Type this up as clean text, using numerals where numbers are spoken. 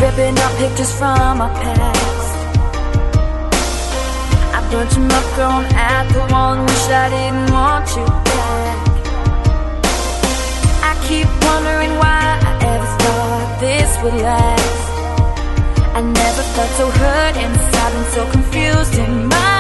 ripping up pictures from our past. I burnt them up, thrown at the wall, and wish I didn't want you back. I keep wondering why I ever thought this would last. I never felt so hurt inside and so confused in my